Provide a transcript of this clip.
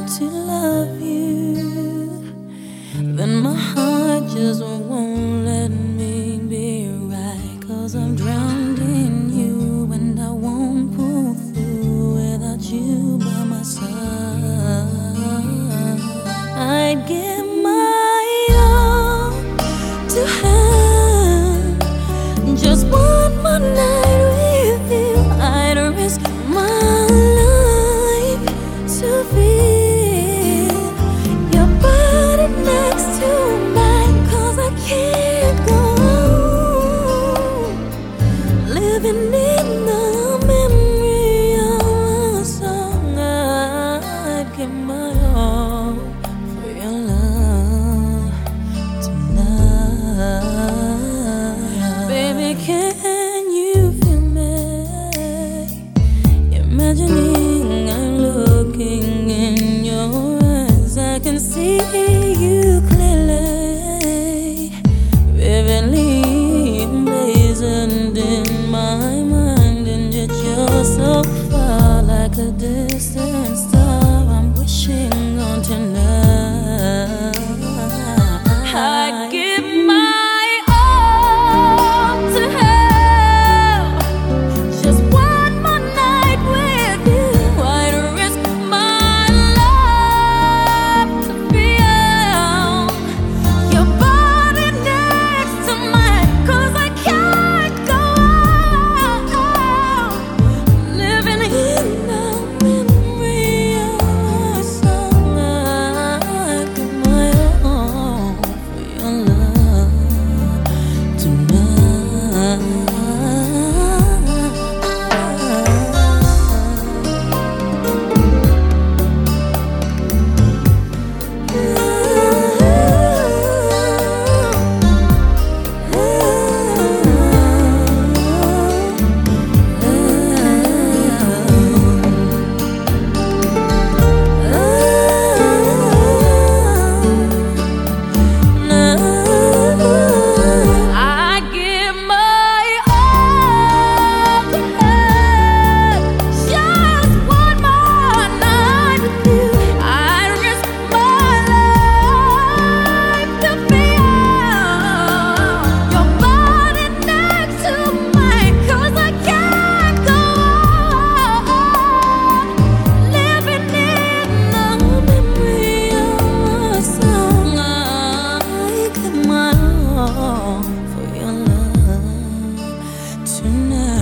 to love you, then my heart just won't let me be right. 'Cause I'm drowned in you and I won't pull through without you by my side. I'd give my all to have just one more night with you. I'd risk my life to feel your body next to mine. 'Cause I can't go on living in the memory of a song. I'd give my all for your love tonight. Baby, can you feel me? Imagining I'm looking in your eyes, I can see you clearly, vividly emblazoned in my mind. And yet you're so far, like a distant star I'm wishing on tonight. I give my all to have just one more night with you. I'd risk my life to feel your body next to mine. 'Cause I can't go on living in the memory of a song. I give my all for your love tonight. I give my all to have just one more night with you. I'd risk my life to feel your body next to mine. 'Cause I can't go on living in the memory of a song. I give my all for your love tonight.